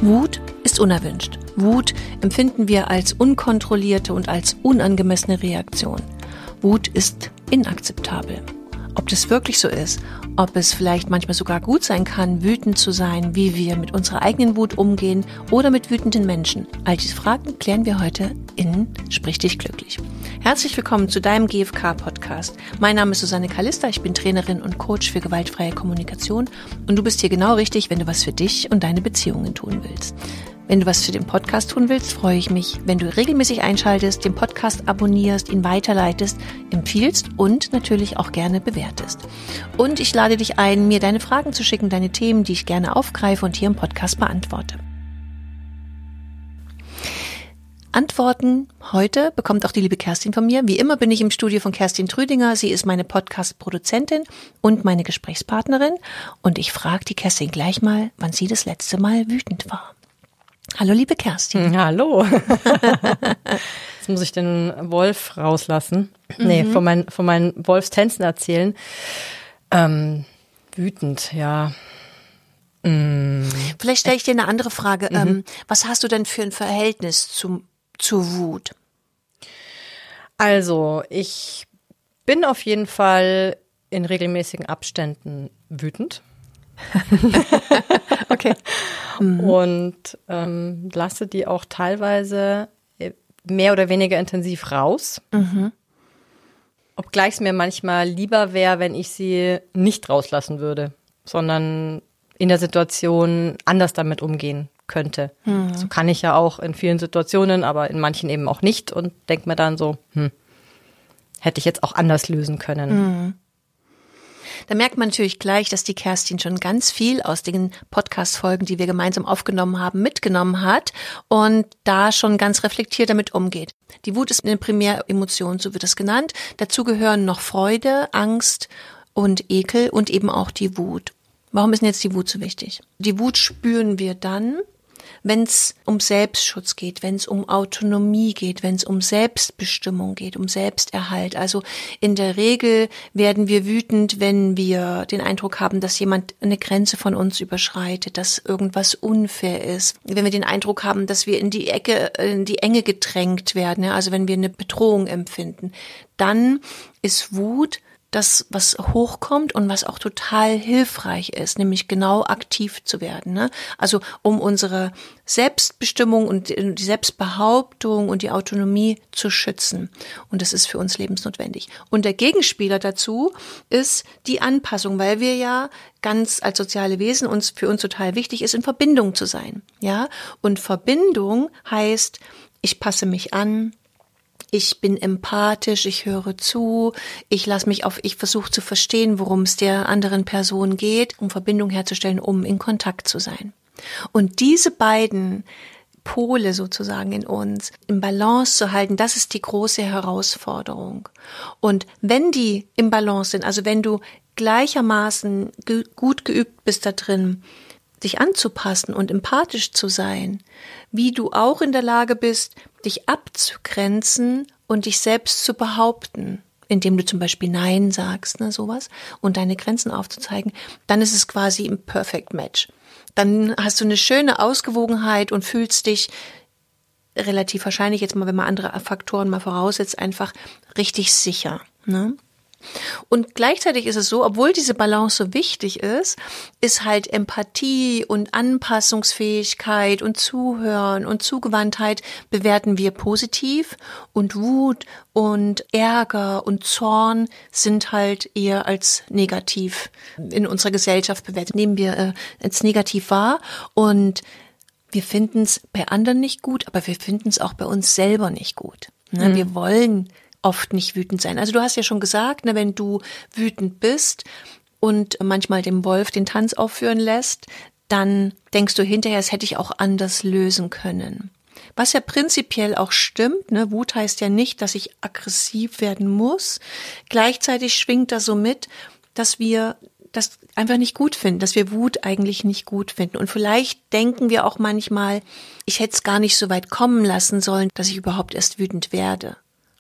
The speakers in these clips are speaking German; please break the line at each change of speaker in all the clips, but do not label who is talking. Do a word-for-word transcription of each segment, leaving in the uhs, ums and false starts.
Wut ist unerwünscht. Wut empfinden wir als unkontrollierte und als unangemessene Reaktion. Wut ist inakzeptabel. Ob das wirklich so ist, ob es vielleicht manchmal sogar gut sein kann, wütend zu sein, wie wir mit unserer eigenen Wut umgehen oder mit wütenden Menschen. All diese Fragen klären wir heute in Sprich dich glücklich. Herzlich willkommen zu deinem G F K-Podcast. Mein Name ist Susanne Kalista, ich bin Trainerin und Coach für gewaltfreie Kommunikation und du bist hier genau richtig, wenn du was für dich und deine Beziehungen tun willst. Wenn du was für den Podcast tun willst, freue ich mich, wenn du regelmäßig einschaltest, den Podcast abonnierst, ihn weiterleitest, empfiehlst und natürlich auch gerne bewertest. Und ich lade dich ein, mir deine Fragen zu schicken, deine Themen, die ich gerne aufgreife und hier im Podcast beantworte. Antworten heute bekommt auch die liebe Kerstin von mir. Wie immer bin ich im Studio von Kerstin Trüdinger. Sie ist meine Podcast-Produzentin und meine Gesprächspartnerin. Und ich frage die Kerstin gleich mal, wann sie das letzte Mal wütend war. Hallo, liebe Kerstin.
Hallo. Jetzt muss ich den Wolf rauslassen. Mhm. Nee, von, mein, von meinen Wolfstänzen erzählen. Ähm, wütend, ja. Mm.
Vielleicht stelle ich dir eine andere Frage. Mhm. Ähm, was hast du denn für ein Verhältnis zum, zur Wut?
Also, ich bin auf jeden Fall in regelmäßigen Abständen wütend.
Okay.
Mhm. Und ähm, lasse die auch teilweise mehr oder weniger intensiv raus. Mhm. Obgleich es mir manchmal lieber wäre, wenn ich sie nicht rauslassen würde, sondern in der Situation anders damit umgehen könnte. Mhm. So kann ich ja auch in vielen Situationen, aber in manchen eben auch nicht und denke mir dann so, hm, hätte ich jetzt auch anders lösen können.
Mhm. Da merkt man natürlich gleich, dass die Kerstin schon ganz viel aus den Podcast-Folgen, die wir gemeinsam aufgenommen haben, mitgenommen hat und da schon ganz reflektiert damit umgeht. Die Wut ist eine Primäremotion, so wird es genannt. Dazu gehören noch Freude, Angst und Ekel und eben auch die Wut. Warum ist denn jetzt die Wut so wichtig? Die Wut spüren wir dann, wenn es um Selbstschutz geht, wenn es um Autonomie geht, wenn es um Selbstbestimmung geht, um Selbsterhalt. Also in der Regel werden wir wütend, wenn wir den Eindruck haben, dass jemand eine Grenze von uns überschreitet, dass irgendwas unfair ist. Wenn wir den Eindruck haben, dass wir in die Ecke, in die Enge gedrängt werden, also wenn wir eine Bedrohung empfinden, dann ist Wut das, was hochkommt und was auch total hilfreich ist, nämlich genau aktiv zu werden, ne? Also um unsere Selbstbestimmung und die Selbstbehauptung und die Autonomie zu schützen. Und das ist für uns lebensnotwendig. Und der Gegenspieler dazu ist die Anpassung, weil wir ja ganz als soziale Wesen uns für uns total wichtig ist, in Verbindung zu sein, ja? Und Verbindung heißt, ich passe mich an. Ich bin empathisch, ich höre zu, ich lasse mich auf, ich versuche zu verstehen, worum es der anderen Person geht, um Verbindung herzustellen, um in Kontakt zu sein. Und diese beiden Pole sozusagen in uns im Balance zu halten, das ist die große Herausforderung. Und wenn die im Balance sind, also wenn du gleichermaßen ge- gut geübt bist da drin, dich anzupassen und empathisch zu sein, wie du auch in der Lage bist, dich abzugrenzen und dich selbst zu behaupten, indem du zum Beispiel Nein sagst, ne, sowas, und deine Grenzen aufzuzeigen, dann ist es quasi ein Perfect Match. Dann hast du eine schöne Ausgewogenheit und fühlst dich relativ wahrscheinlich, jetzt mal, wenn man andere Faktoren mal voraussetzt, einfach richtig sicher, ne? Und gleichzeitig ist es so, obwohl diese Balance so wichtig ist, ist halt Empathie und Anpassungsfähigkeit und Zuhören und Zugewandtheit bewerten wir positiv und Wut und Ärger und Zorn sind halt eher als negativ in unserer Gesellschaft bewertet. Nehmen wir äh, als negativ wahr und wir finden es bei anderen nicht gut, aber wir finden es auch bei uns selber nicht gut. Ne? Mhm. Wir wollen oft nicht wütend sein. Also du hast ja schon gesagt, ne, wenn du wütend bist und manchmal dem Wolf den Tanz aufführen lässt, dann denkst du hinterher, das hätte ich auch anders lösen können. Was ja prinzipiell auch stimmt, ne, Wut heißt ja nicht, dass ich aggressiv werden muss. Gleichzeitig schwingt da so mit, dass wir das einfach nicht gut finden, dass wir Wut eigentlich nicht gut finden. Und vielleicht denken wir auch manchmal, ich hätte es gar nicht so weit kommen lassen sollen, dass ich überhaupt erst wütend werde.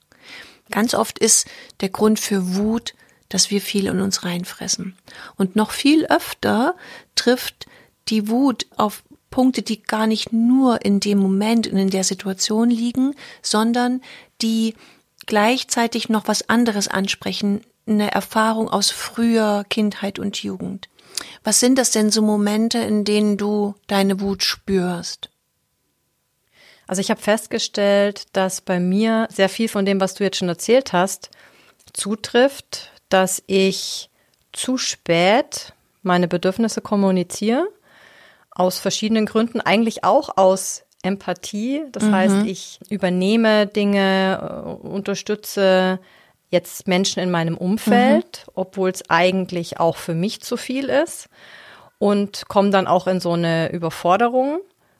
Ganz oft ist der Grund für Wut, dass wir viel in uns reinfressen. Und noch viel öfter trifft die Wut auf Punkte, die gar nicht nur in dem Moment und in der Situation liegen, sondern die gleichzeitig noch was anderes ansprechen, eine Erfahrung aus früher Kindheit und Jugend. Was sind das denn so Momente, in denen du deine Wut spürst?
Also ich habe festgestellt, dass bei mir sehr viel von dem, was du jetzt schon erzählt hast, zutrifft, dass ich zu spät meine Bedürfnisse kommuniziere, aus verschiedenen Gründen, eigentlich auch aus Empathie. Das mhm. heißt, ich übernehme Dinge, äh, unterstütze jetzt Menschen in meinem Umfeld, mhm. obwohl es eigentlich auch für mich zu viel ist, und komme dann auch in so eine Überforderung,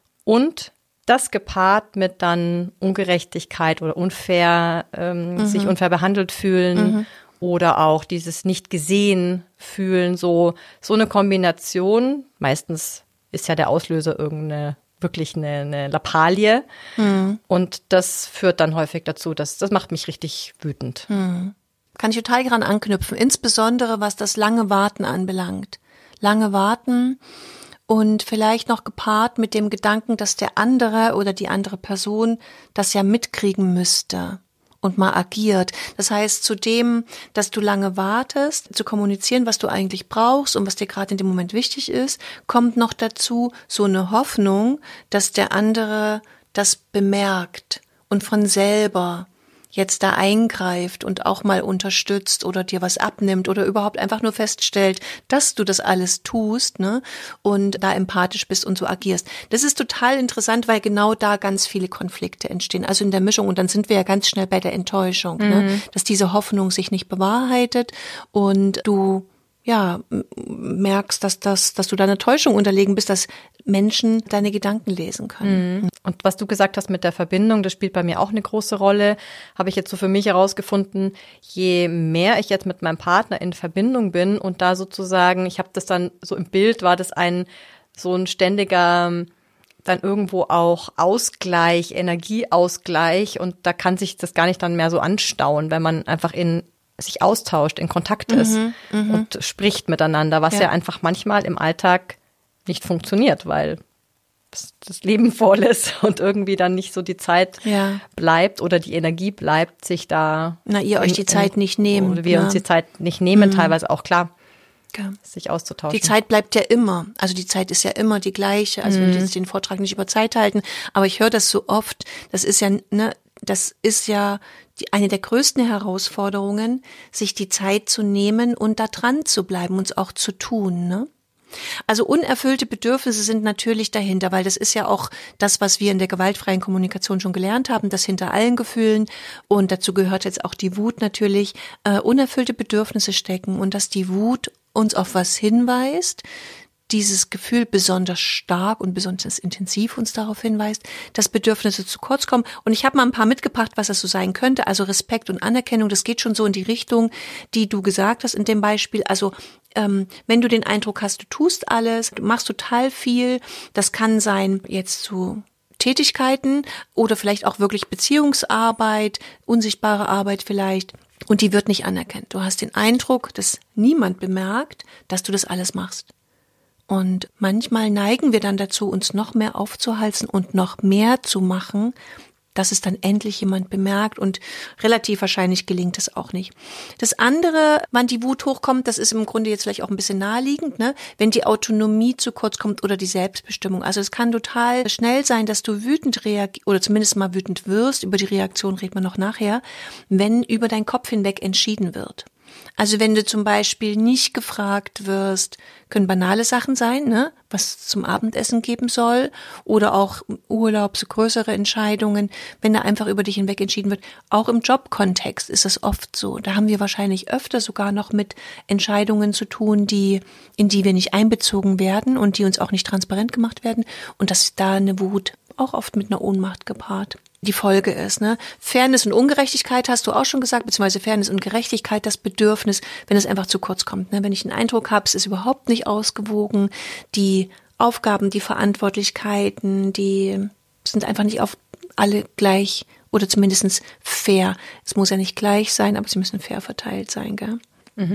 und das gepaart mit dann Ungerechtigkeit oder unfair, ähm, mhm. sich unfair behandelt fühlen mhm. oder auch dieses nicht gesehen fühlen, so, so eine Kombination. Meistens ist ja der Auslöser irgendeine, wirklich eine, eine Lappalie. Mhm. Und das führt dann häufig dazu, dass, das macht mich richtig wütend.
Mhm. Kann ich total daran anknüpfen, insbesondere was das lange Warten anbelangt. Lange Warten und vielleicht noch gepaart mit dem Gedanken, dass der andere oder die andere Person das ja mitkriegen müsste und mal agiert. Das heißt, zu dem, dass du lange wartest, zu kommunizieren, was du eigentlich brauchst und was dir gerade in dem Moment wichtig ist, kommt noch dazu so eine Hoffnung, dass der andere das bemerkt und von selber jetzt da eingreift und auch mal unterstützt oder dir was abnimmt oder überhaupt einfach nur feststellt, dass du das alles tust, ne, und da empathisch bist und so agierst. Das ist total interessant, weil genau da ganz viele Konflikte entstehen, also in der Mischung, und dann sind wir ja ganz schnell bei der Enttäuschung, mhm. ne, dass diese Hoffnung sich nicht bewahrheitet und du ja, merkst, dass das, dass du da einer Täuschung unterlegen bist, dass Menschen deine Gedanken lesen können.
Und was du gesagt hast mit der Verbindung, das spielt bei mir auch eine große Rolle, habe ich jetzt so für mich herausgefunden, je mehr ich jetzt mit meinem Partner in Verbindung bin und da sozusagen, ich habe das dann so im Bild, war das ein, so ein ständiger, dann irgendwo auch Ausgleich, Energieausgleich, und da kann sich das gar nicht dann mehr so anstauen, wenn man einfach in sich austauscht, in Kontakt ist mhm, und spricht miteinander, was ja. ja einfach manchmal im Alltag nicht funktioniert, weil das Leben voll ist und irgendwie dann nicht so die Zeit ja. bleibt oder die Energie bleibt, sich da...
Na, ihr euch in, die Zeit in, nicht nehmt.
Oder wir na. uns die Zeit nicht nehmen, mhm. teilweise auch, klar, ja. sich auszutauschen.
Die Zeit bleibt ja immer, also die Zeit ist ja immer die gleiche, also mhm. wir jetzt den Vortrag nicht über Zeit halten, aber ich höre das so oft, das ist ja, ne, das ist ja die, eine der größten Herausforderungen, sich die Zeit zu nehmen und da dran zu bleiben und es auch zu tun, ne? Also unerfüllte Bedürfnisse sind natürlich dahinter, weil das ist ja auch das, was wir in der gewaltfreien Kommunikation schon gelernt haben, das hinter allen Gefühlen, und dazu gehört jetzt auch die Wut natürlich, äh, unerfüllte Bedürfnisse stecken und dass die Wut uns auf was hinweist, dieses Gefühl besonders stark und besonders intensiv uns darauf hinweist, dass Bedürfnisse zu kurz kommen. Und ich habe mal ein paar mitgebracht, was das so sein könnte. Also Respekt und Anerkennung, das geht schon so in die Richtung, die du gesagt hast in dem Beispiel. Also ähm, wenn du den Eindruck hast, du tust alles, du machst total viel, das kann sein jetzt zu Tätigkeiten oder vielleicht auch wirklich Beziehungsarbeit, unsichtbare Arbeit vielleicht. Und die wird nicht anerkannt. Du hast den Eindruck, dass niemand bemerkt, dass du das alles machst. Und manchmal neigen wir dann dazu, uns noch mehr aufzuhalsen und noch mehr zu machen, dass es dann endlich jemand bemerkt, und relativ wahrscheinlich gelingt es auch nicht. Das andere, wann die Wut hochkommt, das ist im Grunde jetzt vielleicht auch ein bisschen naheliegend, ne? Wenn die Autonomie zu kurz kommt oder die Selbstbestimmung. Also es kann total schnell sein, dass du wütend reagierst oder zumindest mal wütend wirst, über die Reaktion reden wir noch nachher, wenn über deinen Kopf hinweg entschieden wird. Also wenn du zum Beispiel nicht gefragt wirst, können banale Sachen sein, ne, was es zum Abendessen geben soll, oder auch Urlaub, so größere Entscheidungen, wenn da einfach über dich hinweg entschieden wird. Auch im Jobkontext ist das oft so. Da haben wir wahrscheinlich öfter sogar noch mit Entscheidungen zu tun, die, in die wir nicht einbezogen werden und die uns auch nicht transparent gemacht werden, und dass da eine Wut auch oft mit einer Ohnmacht gepaart die Folge ist, ne? Fairness und Ungerechtigkeit hast du auch schon gesagt, beziehungsweise Fairness und Gerechtigkeit, das Bedürfnis, wenn es einfach zu kurz kommt, ne? Wenn ich den Eindruck habe, es ist überhaupt nicht ausgewogen, die Aufgaben, die Verantwortlichkeiten, die sind einfach nicht auf alle gleich oder zumindest fair. Es muss ja nicht gleich sein, aber sie müssen fair verteilt sein, gell? Mhm.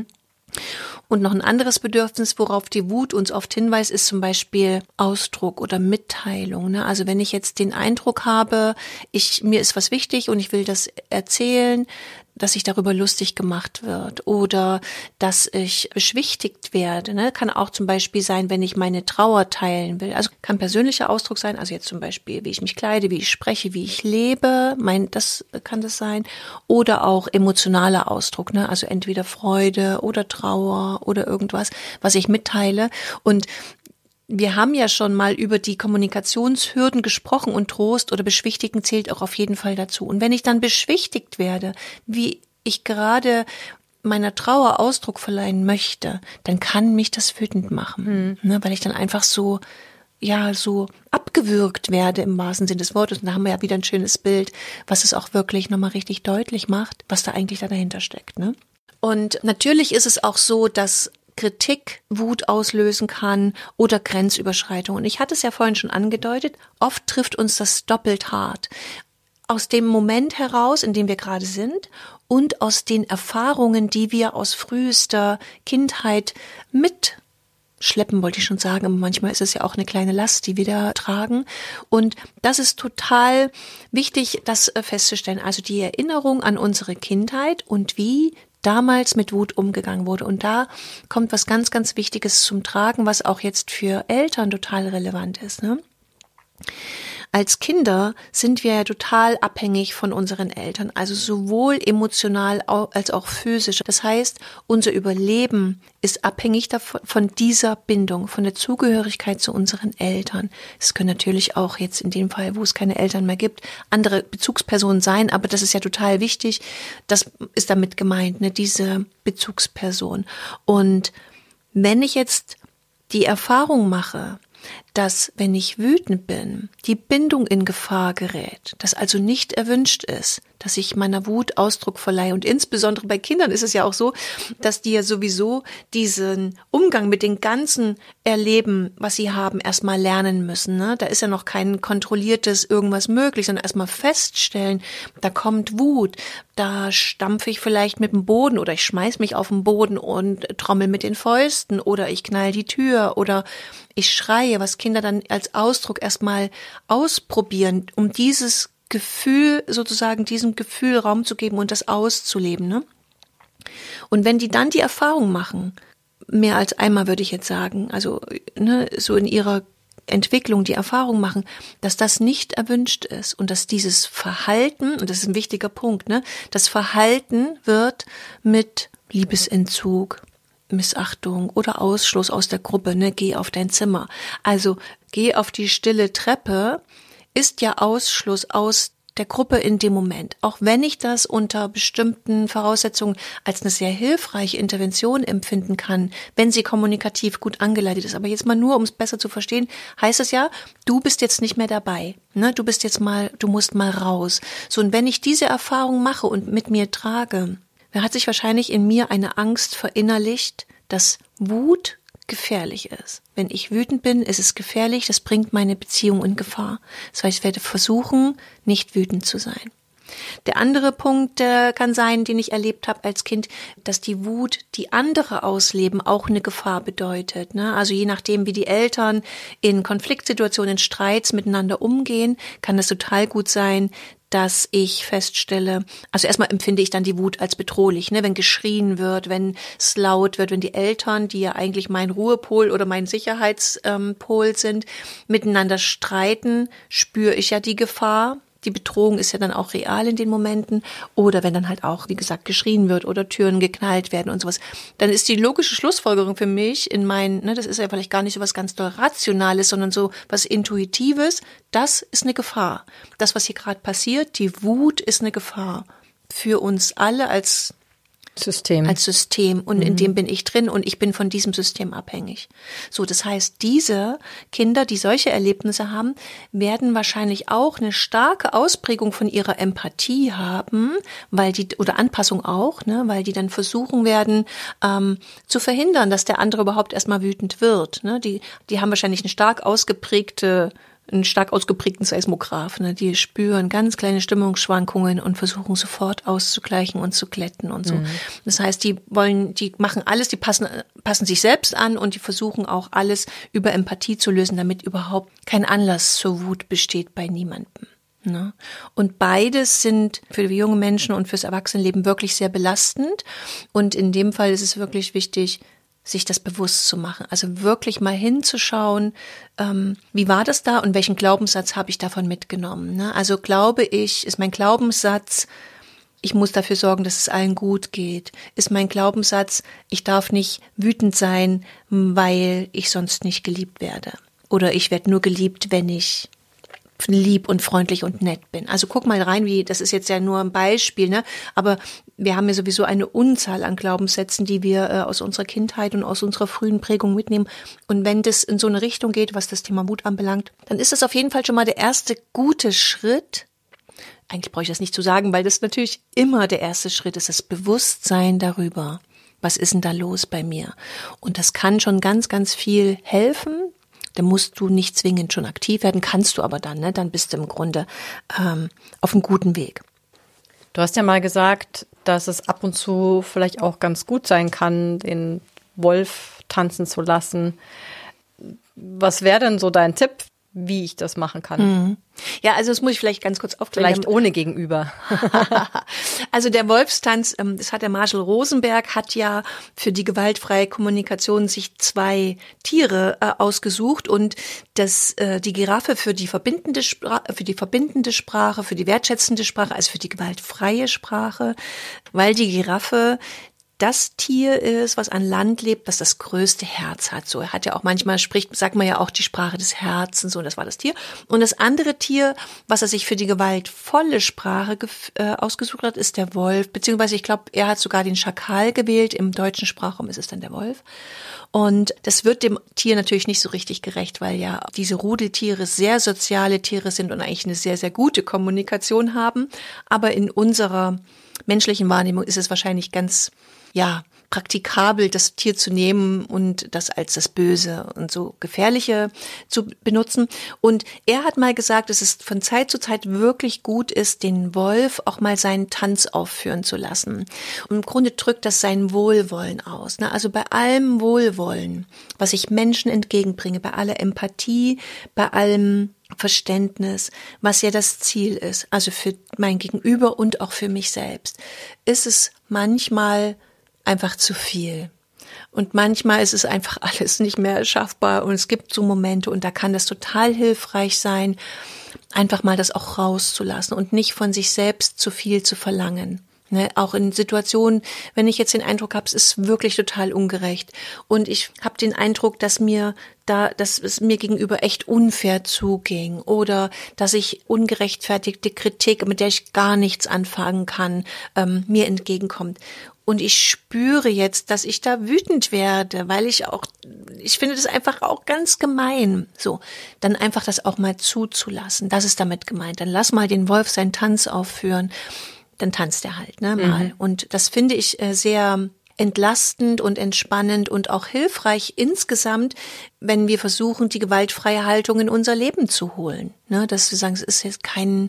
Und noch ein anderes Bedürfnis, worauf die Wut uns oft hinweist, ist zum Beispiel Ausdruck oder Mitteilung. Ne? Also wenn ich jetzt den Eindruck habe, ich, mir ist was wichtig und ich will das erzählen, dass sich darüber lustig gemacht wird oder dass ich beschwichtigt werde. Ne? Kann auch zum Beispiel sein, wenn ich meine Trauer teilen will. Also kann persönlicher Ausdruck sein, also jetzt zum Beispiel, wie ich mich kleide, wie ich spreche, wie ich lebe, mein, das kann das sein. Oder auch emotionaler Ausdruck, ne? Also entweder Freude oder Trauer oder irgendwas, was ich mitteile. Und wir haben ja schon mal über die Kommunikationshürden gesprochen und Trost oder Beschwichtigen zählt auch auf jeden Fall dazu. Und wenn ich dann beschwichtigt werde, wie ich gerade meiner Trauer Ausdruck verleihen möchte, dann kann mich das wütend machen, mhm. ne, weil ich dann einfach so, ja, so abgewürgt werde im wahrsten Sinne des Wortes. Und da haben wir ja wieder ein schönes Bild, was es auch wirklich nochmal richtig deutlich macht, was da eigentlich da dahinter steckt, ne? Und natürlich ist es auch so, dass Kritik Wut auslösen kann oder Grenzüberschreitung. Und ich hatte es ja vorhin schon angedeutet, oft trifft uns das doppelt hart. Aus dem Moment heraus, in dem wir gerade sind und aus den Erfahrungen, die wir aus frühester Kindheit mitschleppen, wollte ich schon sagen, aber manchmal ist es ja auch eine kleine Last, die wir da tragen. Und das ist total wichtig, das festzustellen. Also die Erinnerung an unsere Kindheit und wie damals mit Wut umgegangen wurde. Und da kommt was ganz, ganz Wichtiges zum Tragen, was auch jetzt für Eltern total relevant ist, ne? Als Kinder sind wir ja total abhängig von unseren Eltern, also sowohl emotional als auch physisch. Das heißt, unser Überleben ist abhängig davon, von dieser Bindung, von der Zugehörigkeit zu unseren Eltern. Es können natürlich auch jetzt in dem Fall, wo es keine Eltern mehr gibt, andere Bezugspersonen sein, aber das ist ja total wichtig. Das ist damit gemeint, ne, diese Bezugsperson. Und wenn ich jetzt die Erfahrung mache, dass, wenn ich wütend bin, die Bindung in Gefahr gerät, dass also nicht erwünscht ist, dass ich meiner Wut Ausdruck verleihe. Und insbesondere bei Kindern ist es ja auch so, dass die ja sowieso diesen Umgang mit dem ganzen Erleben, was sie haben, erstmal lernen müssen. Ne? Da ist ja noch kein kontrolliertes irgendwas möglich, sondern erstmal feststellen, da kommt Wut, da stampfe ich vielleicht mit dem Boden oder ich schmeiß mich auf den Boden und trommel mit den Fäusten oder ich knall die Tür oder ich schreie, was Kinder dann als Ausdruck erstmal ausprobieren, um dieses Gefühl, sozusagen diesem Gefühl Raum zu geben und das auszuleben, ne? Und wenn die dann die Erfahrung machen, mehr als einmal würde ich jetzt sagen, also ne, so in ihrer Entwicklung die Erfahrung machen, dass das nicht erwünscht ist und dass dieses Verhalten, und das ist ein wichtiger Punkt, ne, das Verhalten wird mit Liebesentzug, Missachtung oder Ausschluss aus der Gruppe, ne, geh auf dein Zimmer. Also geh auf die stille Treppe, ist ja Ausschluss aus der Gruppe in dem Moment. Auch wenn ich das unter bestimmten Voraussetzungen als eine sehr hilfreiche Intervention empfinden kann, wenn sie kommunikativ gut angeleitet ist. Aber jetzt mal nur, um es besser zu verstehen, heißt es ja, du bist jetzt nicht mehr dabei. Ne? Du bist jetzt mal, du musst mal raus. So, und wenn ich diese Erfahrung mache und mit mir trage, dann hat sich wahrscheinlich in mir eine Angst verinnerlicht, dass Wut gefährlich ist. Wenn ich wütend bin, ist es gefährlich, das bringt meine Beziehung in Gefahr. Das heißt, ich werde versuchen, nicht wütend zu sein. Der andere Punkt äh, kann sein, den ich erlebt habe als Kind, dass die Wut, die andere ausleben, auch eine Gefahr bedeutet. Ne? Also je nachdem, wie die Eltern in Konfliktsituationen, in Streits miteinander umgehen, kann es total gut sein, dass ich feststelle, also erstmal empfinde ich dann die Wut als bedrohlich, ne, wenn geschrien wird, wenn es laut wird, wenn die Eltern, die ja eigentlich mein Ruhepol oder mein Sicherheitspol sind, miteinander streiten, spüre ich ja die Gefahr. Die Bedrohung ist ja dann auch real in den Momenten. Oder wenn dann halt auch, wie gesagt, geschrien wird oder Türen geknallt werden und sowas. Dann ist die logische Schlussfolgerung für mich in meinen, ne, das ist ja vielleicht gar nicht so was ganz doll Rationales, sondern so was Intuitives. Das ist eine Gefahr. Das, was hier gerade passiert, die Wut ist eine Gefahr für uns alle als
System.
Als System. Und
mhm.
in dem bin ich drin und ich bin von diesem System abhängig. So, das heißt, diese Kinder, die solche Erlebnisse haben, werden wahrscheinlich auch eine starke Ausprägung von ihrer Empathie haben, weil die, oder Anpassung auch, ne, weil die dann versuchen werden, ähm, zu verhindern, dass der andere überhaupt erstmal wütend wird. Ne? Die, die haben wahrscheinlich eine stark ausgeprägte einen stark ausgeprägten Seismograph. Ne? Die spüren ganz kleine Stimmungsschwankungen und versuchen sofort auszugleichen und zu glätten und so. Mhm. Das heißt, die wollen, die machen alles, die passen, passen sich selbst an und die versuchen auch alles über Empathie zu lösen, damit überhaupt kein Anlass zur Wut besteht bei niemandem. Ne? Und beides sind für die jungen Menschen und fürs Erwachsenenleben wirklich sehr belastend. Und in dem Fall ist es wirklich wichtig, sich das bewusst zu machen. Also wirklich mal hinzuschauen, ähm, wie war das da und welchen Glaubenssatz habe ich davon mitgenommen. Ne? Also glaube ich, ist mein Glaubenssatz, ich muss dafür sorgen, dass es allen gut geht. Ist mein Glaubenssatz, ich darf nicht wütend sein, weil ich sonst nicht geliebt werde. Oder ich werde nur geliebt, wenn ich lieb und freundlich und nett bin. Also guck mal rein, wie, das ist jetzt ja nur ein Beispiel, ne? Aber wir haben ja sowieso eine Unzahl an Glaubenssätzen, die wir äh, aus unserer Kindheit und aus unserer frühen Prägung mitnehmen. Und wenn das in so eine Richtung geht, was das Thema Mut anbelangt, dann ist das auf jeden Fall schon mal der erste gute Schritt. Eigentlich brauche ich das nicht zu sagen, weil das natürlich immer der erste Schritt ist, das Bewusstsein darüber. Was ist denn da los bei mir? Und das kann schon ganz, ganz viel helfen. Da musst du nicht zwingend schon aktiv werden, kannst du aber dann, ne? Dann bist du im Grunde ähm, auf einem guten Weg.
Du hast ja mal gesagt, dass es ab und zu vielleicht auch ganz gut sein kann, den Wolf tanzen zu lassen. Was wäre denn so dein Tipp, wie ich das machen kann?
Mhm. Ja, also das muss ich vielleicht ganz kurz aufklären.
Vielleicht ohne Gegenüber.
Also der Wolfstanz, das hat der Marshall Rosenberg, hat ja für die gewaltfreie Kommunikation sich zwei Tiere äh, ausgesucht und das, äh, die Giraffe für die verbindende Sprache, für die verbindende Sprache, für die wertschätzende Sprache, also für die gewaltfreie Sprache, weil die Giraffe das Tier ist, was an Land lebt, was das größte Herz hat. So, er hat ja auch manchmal spricht, sagt man ja auch die Sprache des Herzens, so, und das war das Tier. Und das andere Tier, was er sich für die gewaltvolle Sprache äh, ausgesucht hat, ist der Wolf, beziehungsweise ich glaube, er hat sogar den Schakal gewählt. Im deutschen Sprachraum ist es dann der Wolf. Und das wird dem Tier natürlich nicht so richtig gerecht, weil ja diese Rudeltiere sehr soziale Tiere sind und eigentlich eine sehr, sehr gute Kommunikation haben. Aber in unserer menschlichen Wahrnehmung ist es wahrscheinlich ganz ja, praktikabel, das Tier zu nehmen und das als das Böse und so Gefährliche zu benutzen. Und er hat mal gesagt, dass es von Zeit zu Zeit wirklich gut ist, den Wolf auch mal seinen Tanz aufführen zu lassen. Und im Grunde drückt das sein Wohlwollen aus. Ne? Also bei allem Wohlwollen, was ich Menschen entgegenbringe, bei aller Empathie, bei allem Verständnis, was ja das Ziel ist, also für mein Gegenüber und auch für mich selbst, ist es manchmal einfach zu viel. Und manchmal ist es einfach alles nicht mehr schaffbar und es gibt so Momente und da kann das total hilfreich sein, einfach mal das auch rauszulassen und nicht von sich selbst zu viel zu verlangen. Ne, auch in Situationen, wenn ich jetzt den Eindruck habe, es ist wirklich total ungerecht und ich habe den Eindruck, dass mir da, dass es mir gegenüber echt unfair zuging oder dass ich ungerechtfertigte Kritik, mit der ich gar nichts anfangen kann, ähm, mir entgegenkommt. Und ich spüre jetzt, dass ich da wütend werde, weil ich auch, ich finde das einfach auch ganz gemein. So, dann einfach das auch mal zuzulassen. Das ist damit gemeint. Dann lass mal den Wolf seinen Tanz aufführen. Dann tanzt er halt, ne, mal. Mhm. Und das finde ich äh, sehr entlastend und entspannend und auch hilfreich insgesamt, wenn wir versuchen, die gewaltfreie Haltung in unser Leben zu holen. Ne, dass wir sagen, es ist jetzt kein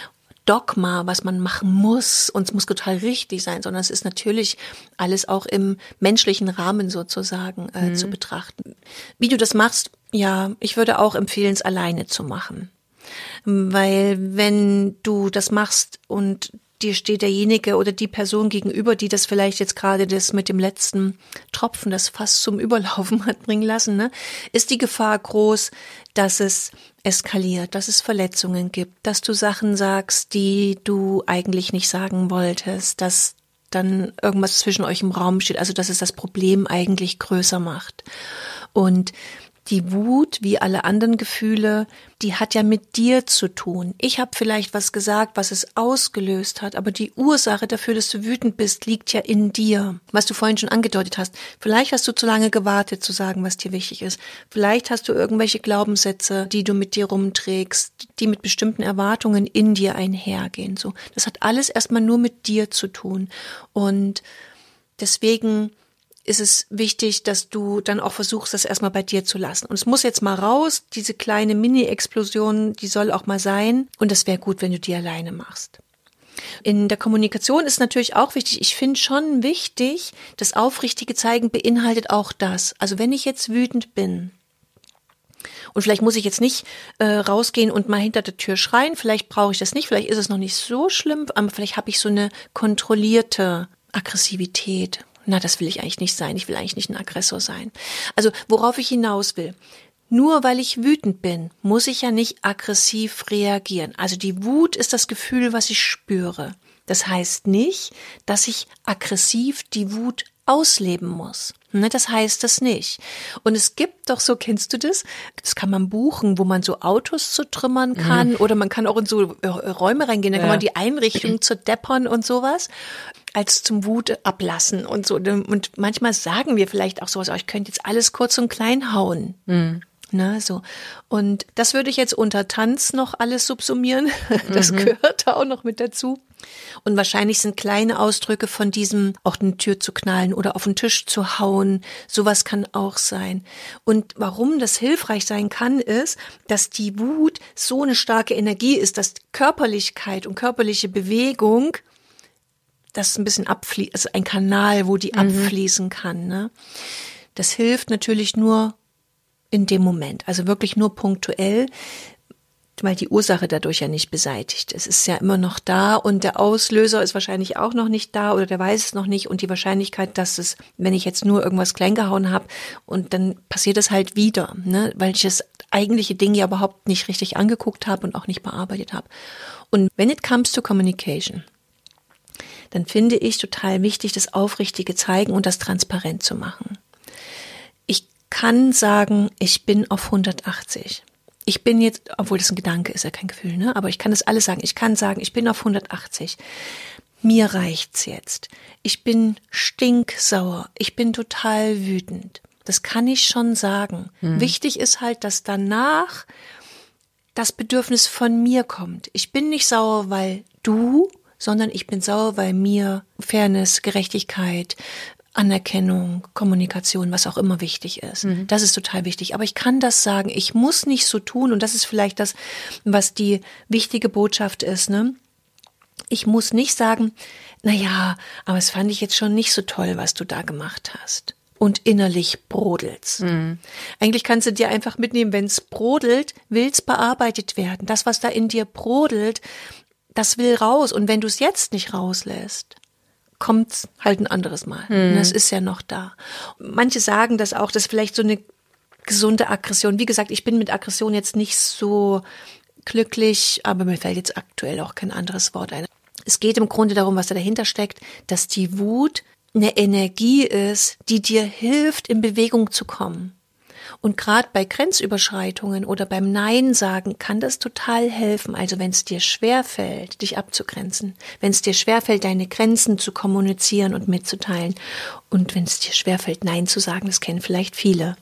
Dogma, was man machen muss und es muss total richtig sein, sondern es ist natürlich alles auch im menschlichen Rahmen sozusagen äh, mhm. zu betrachten. Wie du das machst, ja, ich würde auch empfehlen, es alleine zu machen. Weil wenn du das machst und dir steht derjenige oder die Person gegenüber, die das vielleicht jetzt gerade das mit dem letzten Tropfen, das Fass zum Überlaufen hat bringen lassen, ne, ist die Gefahr groß, dass es eskaliert, dass es Verletzungen gibt, dass du Sachen sagst, die du eigentlich nicht sagen wolltest, dass dann irgendwas zwischen euch im Raum steht, also dass es das Problem eigentlich größer macht. Und die Wut, wie alle anderen Gefühle, die hat ja mit dir zu tun. Ich habe vielleicht was gesagt, was es ausgelöst hat, aber die Ursache dafür, dass du wütend bist, liegt ja in dir, was du vorhin schon angedeutet hast. Vielleicht hast du zu lange gewartet, zu sagen, was dir wichtig ist. Vielleicht hast du irgendwelche Glaubenssätze, die du mit dir rumträgst, die mit bestimmten Erwartungen in dir einhergehen. So, das hat alles erstmal nur mit dir zu tun. Und deswegen ist es wichtig, dass du dann auch versuchst, das erstmal bei dir zu lassen. Und es muss jetzt mal raus, diese kleine Mini-Explosion, die soll auch mal sein. Und das wäre gut, wenn du die alleine machst. In der Kommunikation ist natürlich auch wichtig, ich finde schon wichtig, das aufrichtige Zeigen beinhaltet auch das. Also wenn ich jetzt wütend bin, und vielleicht muss ich jetzt nicht äh, rausgehen und mal hinter der Tür schreien, vielleicht brauche ich das nicht, vielleicht ist es noch nicht so schlimm, aber vielleicht habe ich so eine kontrollierte Aggressivität. Na, das will ich eigentlich nicht sein, ich will eigentlich nicht ein Aggressor sein. Also worauf ich hinaus will, nur weil ich wütend bin, muss ich ja nicht aggressiv reagieren. Also die Wut ist das Gefühl, was ich spüre. Das heißt nicht, dass ich aggressiv die Wut ausleben muss. Ne, das heißt das nicht. Und es gibt doch so, kennst du das? Das kann man buchen, wo man so Autos zertrümmern kann mhm. oder man kann auch in so Räume reingehen, da ja. kann man die Einrichtung zerdeppern und sowas, als zum Wut ablassen und so. Und manchmal sagen wir vielleicht auch sowas, oh, ich könnte jetzt alles kurz und klein hauen. Mhm. Na, so. Und das würde ich jetzt unter Tanz noch alles subsumieren. Das mhm. gehört da auch noch mit dazu. Und wahrscheinlich sind kleine Ausdrücke von diesem, auch eine Tür zu knallen oder auf den Tisch zu hauen. Sowas kann auch sein. Und warum das hilfreich sein kann, ist, dass die Wut so eine starke Energie ist, dass Körperlichkeit und körperliche Bewegung, das ist ein bisschen abfließt, also ein Kanal, wo die mhm. abfließen kann. Ne? Das hilft natürlich nur in dem Moment, also wirklich nur punktuell, weil die Ursache dadurch ja nicht beseitigt ist. Es ist ja immer noch da und der Auslöser ist wahrscheinlich auch noch nicht da oder der weiß es noch nicht und die Wahrscheinlichkeit, dass es, wenn ich jetzt nur irgendwas klein gehauen habe und dann passiert es halt wieder, ne, weil ich das eigentliche Ding ja überhaupt nicht richtig angeguckt habe und auch nicht bearbeitet habe. Und when it comes to communication, dann finde ich total wichtig, das aufrichtige Zeigen und das transparent zu machen. Ich kann sagen, ich bin auf hundertachtzig. Ich bin jetzt, obwohl das ein Gedanke ist, ja kein Gefühl, ne? Aber ich kann das alles sagen. Ich kann sagen, ich bin auf hundertachtzig. Mir reicht's jetzt. Ich bin stinksauer. Ich bin total wütend. Das kann ich schon sagen. Hm. Wichtig ist halt, dass danach das Bedürfnis von mir kommt. Ich bin nicht sauer, weil du, sondern ich bin sauer, weil mir Fairness, Gerechtigkeit, Anerkennung, Kommunikation, was auch immer wichtig ist. Mhm. Das ist total wichtig. Aber ich kann das sagen, ich muss nicht so tun und das ist vielleicht das, was die wichtige Botschaft ist, ne? Ich muss nicht sagen, na ja, aber es fand ich jetzt schon nicht so toll, was du da gemacht hast. Und innerlich brodelt's. Mhm. Eigentlich kannst du dir einfach mitnehmen, wenn es brodelt, will's bearbeitet werden. Das, was da in dir brodelt, das will raus. Und wenn du es jetzt nicht rauslässt, kommt's halt ein anderes Mal. Hm. Das ist ja noch da. Manche sagen das auch, dass vielleicht so eine gesunde Aggression, wie gesagt, ich bin mit Aggression jetzt nicht so glücklich, aber mir fällt jetzt aktuell auch kein anderes Wort ein. Es geht im Grunde darum, was da dahinter steckt, dass die Wut eine Energie ist, die dir hilft, in Bewegung zu kommen. Und gerade bei Grenzüberschreitungen oder beim Nein sagen kann das total helfen. Also wenn es dir schwerfällt, dich abzugrenzen, wenn es dir schwerfällt, deine Grenzen zu kommunizieren und mitzuteilen und wenn es dir schwerfällt, Nein zu sagen, das kennen vielleicht viele.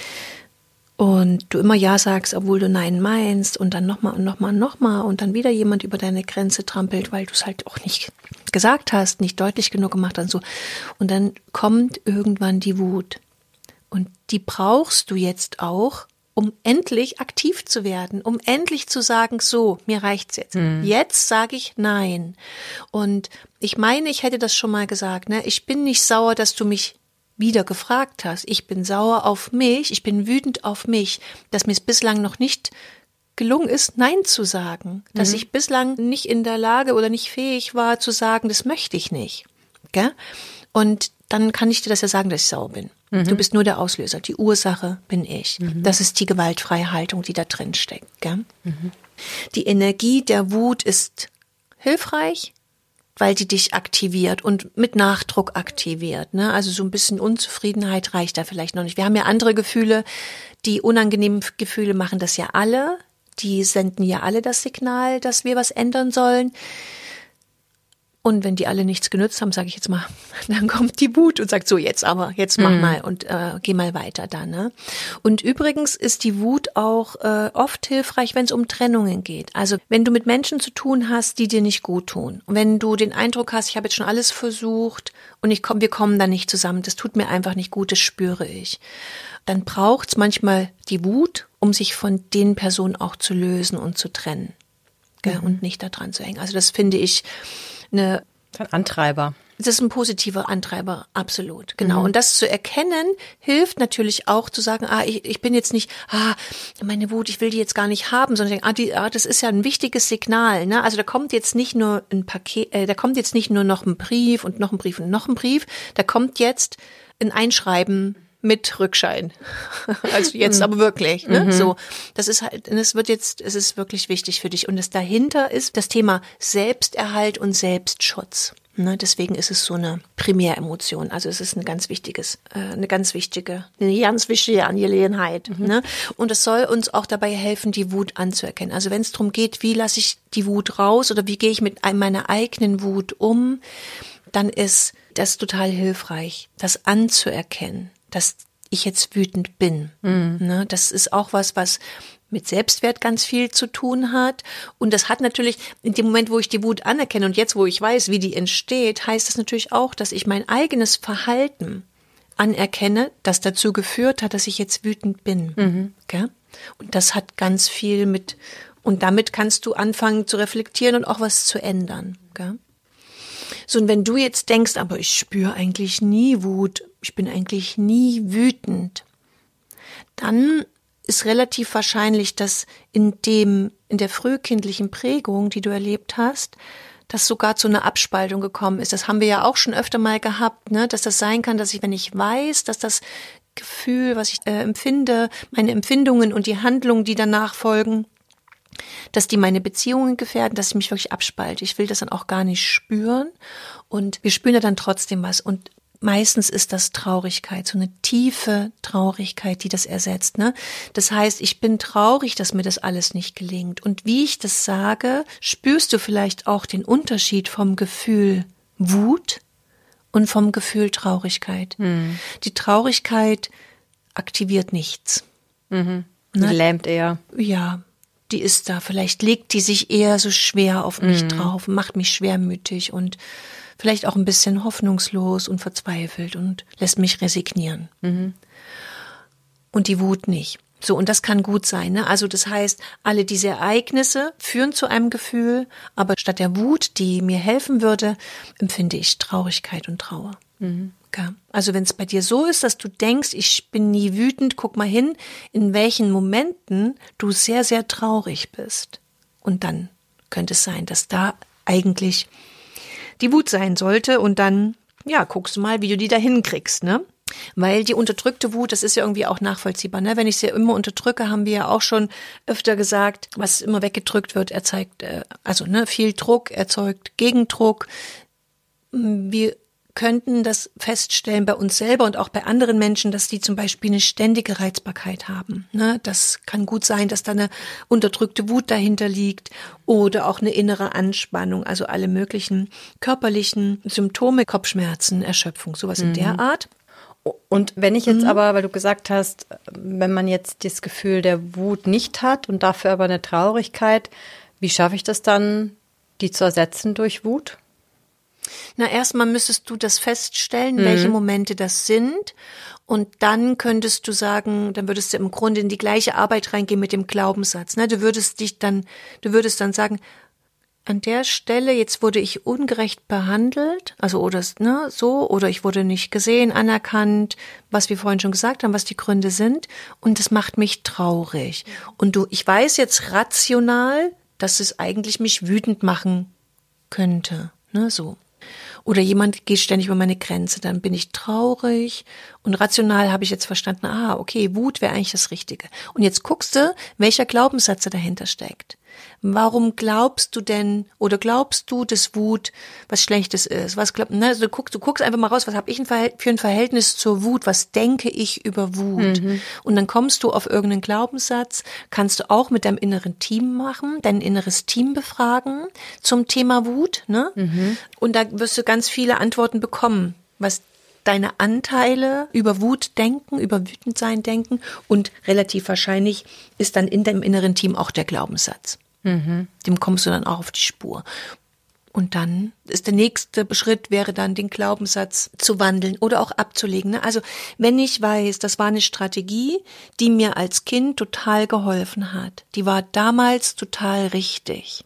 Und du immer Ja sagst, obwohl du Nein meinst und dann nochmal und nochmal und nochmal und dann wieder jemand über deine Grenze trampelt, weil du es halt auch nicht gesagt hast, nicht deutlich genug gemacht hast und so. Und dann kommt irgendwann die Wut. Und die brauchst du jetzt auch, um endlich aktiv zu werden, um endlich zu sagen, so, mir reicht's jetzt. Mhm. Jetzt sage ich Nein. Und ich meine, ich hätte das schon mal gesagt, ne? Ich bin nicht sauer, dass du mich wieder gefragt hast. Ich bin sauer auf mich, ich bin wütend auf mich, dass mir es bislang noch nicht gelungen ist, Nein zu sagen. Dass mhm. ich bislang nicht in der Lage oder nicht fähig war zu sagen, das möchte ich nicht. Gell? Und dann kann ich dir das ja sagen, dass ich sauer bin. Mhm. Du bist nur der Auslöser. Die Ursache bin ich. Mhm. Das ist die gewaltfreie Haltung, die da drin steckt. Gell? Mhm. Die Energie der Wut ist hilfreich, weil die dich aktiviert und mit Nachdruck aktiviert. Ne? Also so ein bisschen Unzufriedenheit reicht da vielleicht noch nicht. Wir haben ja andere Gefühle. Die unangenehmen Gefühle machen das ja alle. Die senden ja alle das Signal, dass wir was ändern sollen. Und wenn die alle nichts genützt haben, sage ich jetzt mal, dann kommt die Wut und sagt so, jetzt aber, jetzt mach mhm. mal und äh, geh mal weiter da. Ne? Und übrigens ist die Wut auch äh, oft hilfreich, wenn es um Trennungen geht. Also wenn du mit Menschen zu tun hast, die dir nicht gut tun. Und wenn du den Eindruck hast, ich habe jetzt schon alles versucht und ich komm, wir kommen da nicht zusammen, das tut mir einfach nicht gut, das spüre ich. Dann braucht es manchmal die Wut, um sich von den Personen auch zu lösen und zu trennen. Gell? Mhm. Und nicht da dran zu hängen. Also das finde ich eine
ein Antreiber.
Das ist ein positiver Antreiber, absolut, genau.
Mhm.
Und das zu erkennen, hilft natürlich auch zu sagen, ah, ich, ich bin jetzt nicht, ah, meine Wut, ich will die jetzt gar nicht haben, sondern ich denke, ah, die, ah, das ist ja ein wichtiges Signal, ne? Also da kommt jetzt nicht nur ein Paket, äh, da kommt jetzt nicht nur noch ein Brief und noch ein Brief und noch ein Brief, da kommt jetzt ein Einschreiben mit Rückschein. Also jetzt aber wirklich, ne? Mhm. So, das ist halt, es wird jetzt, es ist wirklich wichtig für dich. Und das dahinter ist das Thema Selbsterhalt und Selbstschutz. Ne? Deswegen ist es so eine Primäremotion. Also es ist ein ganz wichtiges, äh, eine ganz wichtige, eine ganz wichtige Angelegenheit. Mhm. Ne? Und es soll uns auch dabei helfen, die Wut anzuerkennen. Also wenn es darum geht, wie lasse ich die Wut raus oder wie gehe ich mit meiner eigenen Wut um, dann ist das total hilfreich, das anzuerkennen, dass ich jetzt wütend bin. Mhm. Ne, das ist auch was, was mit Selbstwert ganz viel zu tun hat. Und das hat natürlich, in dem Moment, wo ich die Wut anerkenne und jetzt, wo ich weiß, wie die entsteht, heißt das natürlich auch, dass ich mein eigenes Verhalten anerkenne, das dazu geführt hat, dass ich jetzt wütend bin. Mhm. Okay? Und das hat ganz viel mit, und damit kannst du anfangen zu reflektieren und auch was zu ändern. Okay? So, und wenn du jetzt denkst, aber ich spüre eigentlich nie Wut, ich bin eigentlich nie wütend, dann ist relativ wahrscheinlich, dass in dem, in der frühkindlichen Prägung, die du erlebt hast, dass sogar zu einer Abspaltung gekommen ist. Das haben wir ja auch schon öfter mal gehabt, ne, dass das sein kann, dass ich, wenn ich weiß, dass das Gefühl, was ich äh, empfinde, meine Empfindungen und die Handlungen, die danach folgen, dass die meine Beziehungen gefährden, dass ich mich wirklich abspalte. Ich will das dann auch gar nicht spüren und wir spüren ja dann trotzdem was und meistens ist das Traurigkeit, so eine tiefe Traurigkeit, die das ersetzt. Ne? Das heißt, ich bin traurig, dass mir das alles nicht gelingt. Und wie ich das sage, spürst du vielleicht auch den Unterschied vom Gefühl Wut und vom Gefühl Traurigkeit. Hm. Die Traurigkeit aktiviert nichts.
Mhm. Die ne? lähmt eher.
Ja, die ist da. Vielleicht legt die sich eher so schwer auf mich mhm. drauf, macht mich schwermütig und vielleicht auch ein bisschen hoffnungslos und verzweifelt und lässt mich resignieren. Mhm. Und die Wut nicht. So, und das kann gut sein. Ne? Also das heißt, alle diese Ereignisse führen zu einem Gefühl, aber statt der Wut, die mir helfen würde, empfinde ich Traurigkeit und Trauer. Mhm. Okay. Also wenn es bei dir so ist, dass du denkst, ich bin nie wütend, guck mal hin, in welchen Momenten du sehr, sehr traurig bist. Und dann könnte es sein, dass da eigentlich die Wut sein sollte und dann, ja, guckst du mal, wie du die da hinkriegst, ne? Weil die unterdrückte Wut, das ist ja irgendwie auch nachvollziehbar, ne? Wenn ich sie immer unterdrücke, haben wir ja auch schon öfter gesagt, was immer weggedrückt wird, erzeugt, äh, also, ne, viel Druck erzeugt Gegendruck. Wir könnten das feststellen bei uns selber und auch bei anderen Menschen, dass die zum Beispiel eine ständige Reizbarkeit haben. Ne? Das kann gut sein, dass da eine unterdrückte Wut dahinter liegt oder auch eine innere Anspannung, also alle möglichen körperlichen Symptome, Kopfschmerzen, Erschöpfung, sowas mhm. in der Art.
Und wenn ich jetzt mhm. aber, weil du gesagt hast, wenn man jetzt das Gefühl der Wut nicht hat und dafür aber eine Traurigkeit, wie schaffe ich das dann, die zu ersetzen durch Wut?
Na, erstmal müsstest du das feststellen, mhm. welche Momente das sind. Und dann könntest du sagen, dann würdest du im Grunde in die gleiche Arbeit reingehen mit dem Glaubenssatz. Ne? Du würdest dich dann, du würdest dann sagen, an der Stelle, jetzt wurde ich ungerecht behandelt, also oder ne, so, oder ich wurde nicht gesehen, anerkannt, was wir vorhin schon gesagt haben, was die Gründe sind. Und das macht mich traurig. Und du, ich weiß jetzt rational, dass es eigentlich mich wütend machen könnte. Ne, so. Oder jemand geht ständig über meine Grenze, dann bin ich traurig und rational habe ich jetzt verstanden, ah, okay, Wut wäre eigentlich das Richtige. Und jetzt guckst du, welcher Glaubenssatz dahinter steckt. Warum glaubst du denn oder glaubst du, dass Wut was Schlechtes ist? Was glaub, ne, also du guckst, du guckst einfach mal raus, was habe ich für ein Verhältnis zur Wut? Was denke ich über Wut? Mhm. Und dann kommst du auf irgendeinen Glaubenssatz, kannst du auch mit deinem inneren Team machen, dein inneres Team befragen zum Thema Wut, ne? Mhm. Und da wirst du ganz viele Antworten bekommen, was deine Anteile über Wut denken, über Wütendsein denken und relativ wahrscheinlich ist dann in deinem inneren Team auch der Glaubenssatz. Mhm. Dem kommst du dann auch auf die Spur. Und dann ist der nächste Schritt, wäre dann den Glaubenssatz zu wandeln oder auch abzulegen. Ne? Also wenn ich weiß, das war eine Strategie, die mir als Kind total geholfen hat, die war damals total richtig.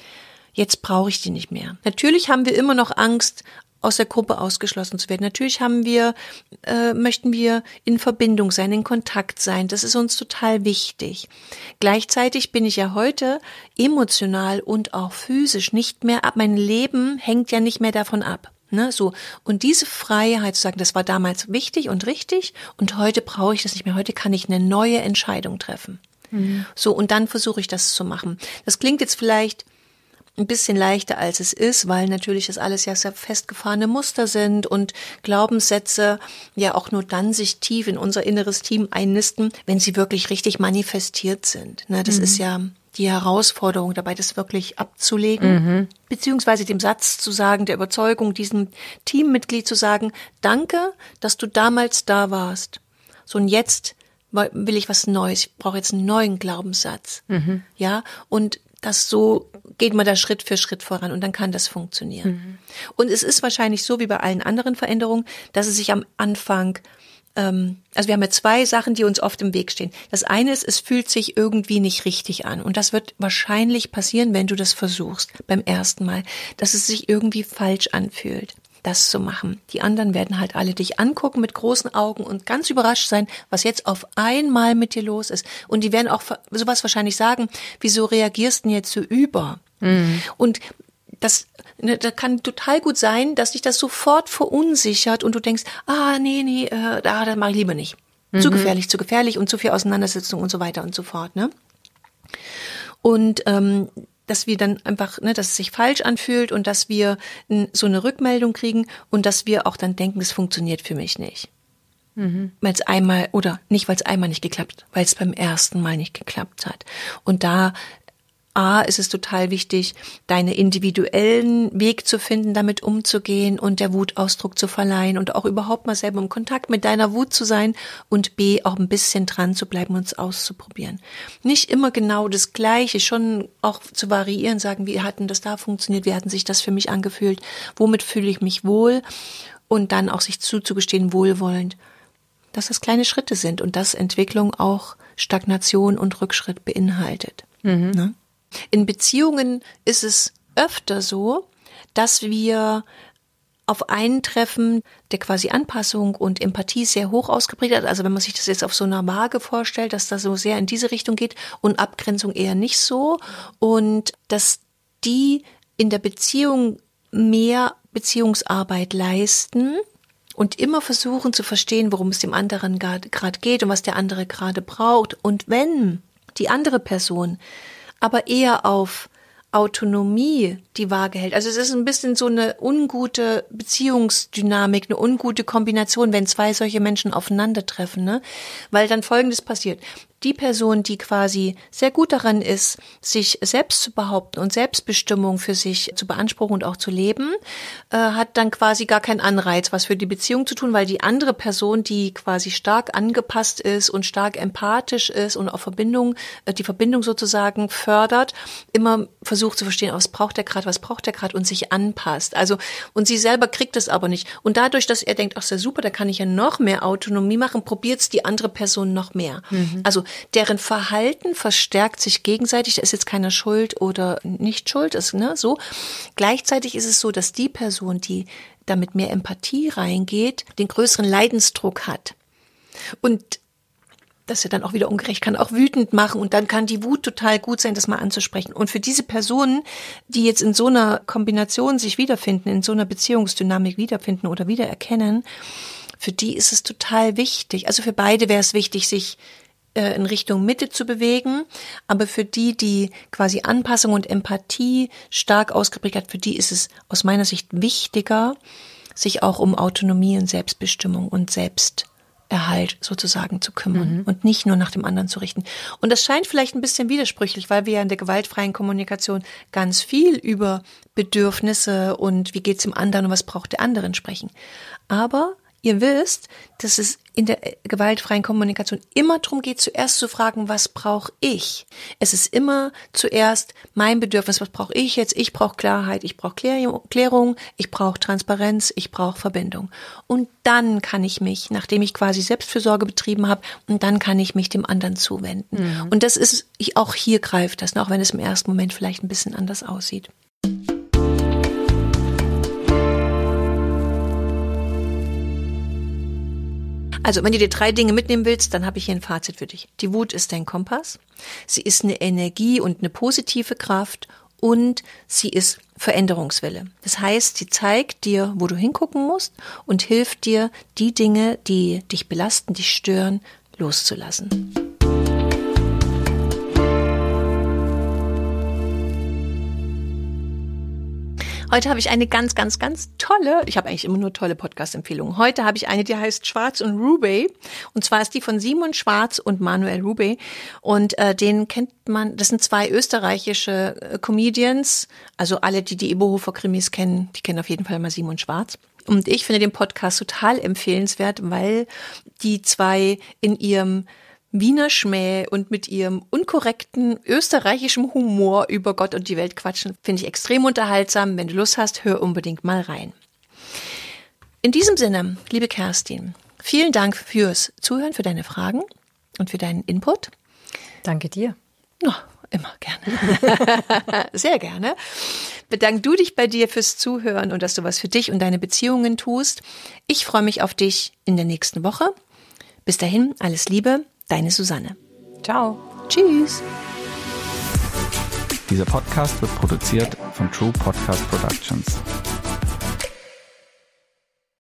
Jetzt brauche ich die nicht mehr. Natürlich haben wir immer noch Angst, aus der Gruppe ausgeschlossen zu werden. Natürlich haben wir, äh, möchten wir in Verbindung sein, in Kontakt sein. Das ist uns total wichtig. Gleichzeitig bin ich ja heute emotional und auch physisch nicht mehr ab. Mein Leben hängt ja nicht mehr davon ab. Ne, so. Und diese Freiheit zu sagen, das war damals wichtig und richtig und heute brauche ich das nicht mehr. Heute kann ich eine neue Entscheidung treffen. Mhm. So, und dann versuche ich das zu machen. Das klingt jetzt vielleicht ein bisschen leichter, als es ist, weil natürlich das alles ja sehr festgefahrene Muster sind und Glaubenssätze ja auch nur dann sich tief in unser inneres Team einnisten, wenn sie wirklich richtig manifestiert sind. Ne, das mhm. ist ja die Herausforderung dabei, das wirklich abzulegen, mhm. beziehungsweise dem Satz zu sagen, der Überzeugung, diesem Teammitglied zu sagen, danke, dass du damals da warst. So, und jetzt will ich was Neues, ich brauche jetzt einen neuen Glaubenssatz. Mhm. Ja, und das so geht man da Schritt für Schritt voran und dann kann das funktionieren. Mhm. Und es ist wahrscheinlich so wie bei allen anderen Veränderungen, dass es sich am Anfang, ähm, also wir haben ja zwei Sachen, die uns oft im Weg stehen. Das eine ist, es fühlt sich irgendwie nicht richtig an und das wird wahrscheinlich passieren, wenn du das versuchst beim ersten Mal, dass es sich irgendwie falsch anfühlt, das zu machen. Die anderen werden halt alle dich angucken mit großen Augen und ganz überrascht sein, was jetzt auf einmal mit dir los ist. Und die werden auch sowas wahrscheinlich sagen, wieso reagierst du denn jetzt so über? Mhm. Und das, ne, das kann total gut sein, dass dich das sofort verunsichert und du denkst, ah, nee, nee, äh, da, das mache ich lieber nicht. Mhm. Zu gefährlich, zu gefährlich und zu viel Auseinandersetzung und so weiter und so fort, ne? Und, ähm, dass wir dann einfach, ne, dass es sich falsch anfühlt und dass wir n, so eine Rückmeldung kriegen und dass wir auch dann denken, es funktioniert für mich nicht. Mhm. Weil es einmal, oder nicht, weil es einmal nicht geklappt hat, weil es beim ersten Mal nicht geklappt hat. Und da A, ist es total wichtig, deinen individuellen Weg zu finden, damit umzugehen und der Wut Ausdruck zu verleihen und auch überhaupt mal selber im Kontakt mit deiner Wut zu sein und B, auch ein bisschen dran zu bleiben und es auszuprobieren. Nicht immer genau das Gleiche, schon auch zu variieren, sagen, wie hat denn das da funktioniert, wie hat denn sich das für mich angefühlt, womit fühle ich mich wohl und dann auch sich zuzugestehen, wohlwollend, dass das kleine Schritte sind und dass Entwicklung auch Stagnation und Rückschritt beinhaltet. Mhm. Ne? In Beziehungen ist es öfter so, dass wir auf einen treffen, der quasi Anpassung und Empathie sehr hoch ausgeprägt hat. Also wenn man sich das jetzt auf so einer Waage vorstellt, dass das so sehr in diese Richtung geht und Abgrenzung eher nicht so. Und dass die in der Beziehung mehr Beziehungsarbeit leisten und immer versuchen zu verstehen, worum es dem anderen gerade geht und was der andere gerade braucht. Und wenn die andere Person aber eher auf Autonomie die Waage hält. Also es ist ein bisschen so eine ungute Beziehungsdynamik, eine ungute Kombination, wenn zwei solche Menschen aufeinandertreffen, ne? Weil dann Folgendes passiert. Die Person, die quasi sehr gut daran ist, sich selbst zu behaupten und Selbstbestimmung für sich zu beanspruchen und auch zu leben, äh, hat dann quasi gar keinen Anreiz, was für die Beziehung zu tun, weil die andere Person, die quasi stark angepasst ist und stark empathisch ist und auch Verbindung, äh, die Verbindung sozusagen fördert, immer versucht zu verstehen, was braucht der gerade, was braucht der gerade und sich anpasst. Also, und sie selber kriegt es aber nicht. Und dadurch, dass er denkt, ach, sehr super, da kann ich ja noch mehr Autonomie machen, probiert es die andere Person noch mehr. Mhm. Also, deren Verhalten verstärkt sich gegenseitig, da ist jetzt keiner schuld oder nicht schuld, ist, ne, so. Gleichzeitig ist es so, dass die Person, die da mit mehr Empathie reingeht, den größeren Leidensdruck hat. Und das ist ja dann auch wieder ungerecht, kann auch wütend machen und dann kann die Wut total gut sein, das mal anzusprechen. Und für diese Personen, die jetzt in so einer Kombination sich wiederfinden, in so einer Beziehungsdynamik wiederfinden oder wiedererkennen, für die ist es total wichtig, also für beide wäre es wichtig, sich äh, in Richtung Mitte zu bewegen. Aber für die, die quasi Anpassung und Empathie stark ausgeprägt hat, für die ist es aus meiner Sicht wichtiger, sich auch um Autonomie und Selbstbestimmung und Selbsterhalt sozusagen zu kümmern mhm. und nicht nur nach dem anderen zu richten. Und das scheint vielleicht ein bisschen widersprüchlich, weil wir ja in der gewaltfreien Kommunikation ganz viel über Bedürfnisse und wie geht's dem anderen und was braucht der anderen sprechen. Aber ihr wisst, dass es in der gewaltfreien Kommunikation immer darum geht, zuerst zu fragen, was brauche ich? Es ist immer zuerst mein Bedürfnis, was brauche ich jetzt? Ich brauche Klarheit, ich brauche Klärung, ich brauche Transparenz, ich brauche Verbindung. Und dann kann ich mich, nachdem ich quasi Selbstfürsorge betrieben habe, und dann kann ich mich dem anderen zuwenden. Mhm. Und das ist, auch hier greift das, auch wenn es im ersten Moment vielleicht ein bisschen anders aussieht. Also, wenn du dir drei Dinge mitnehmen willst, dann habe ich hier ein Fazit für dich. Die Wut ist dein Kompass. Sie ist eine Energie und eine positive Kraft und sie ist Veränderungswille. Das heißt, sie zeigt dir, wo du hingucken musst und hilft dir, die Dinge, die dich belasten, dich stören, loszulassen. Heute habe ich eine ganz, ganz, ganz tolle, ich habe eigentlich immer nur tolle Podcast-Empfehlungen. Heute habe ich eine, die heißt Schwarz und Roubaix. Und zwar ist die von Simon Schwarz und Manuel Roubaix. Und äh, den kennt man, das sind zwei österreichische äh, Comedians. Also alle, die die Eberhofer-Krimis kennen, die kennen auf jeden Fall mal Simon Schwarz. Und ich finde den Podcast total empfehlenswert, weil die zwei in ihrem Wiener Schmäh und mit ihrem unkorrekten österreichischen Humor über Gott und die Welt quatschen, finde ich extrem unterhaltsam. Wenn du Lust hast, hör unbedingt mal rein. In diesem Sinne, liebe Kerstin, vielen Dank fürs Zuhören, für deine Fragen und für deinen Input.
Danke dir.
Oh, immer gerne. Sehr gerne. Bedank du dich bei dir fürs Zuhören und dass du was für dich und deine Beziehungen tust. Ich freue mich auf dich in der nächsten Woche. Bis dahin, alles Liebe. Deine Susanne.
Ciao.
Tschüss.
Dieser Podcast wird produziert von True Podcast Productions.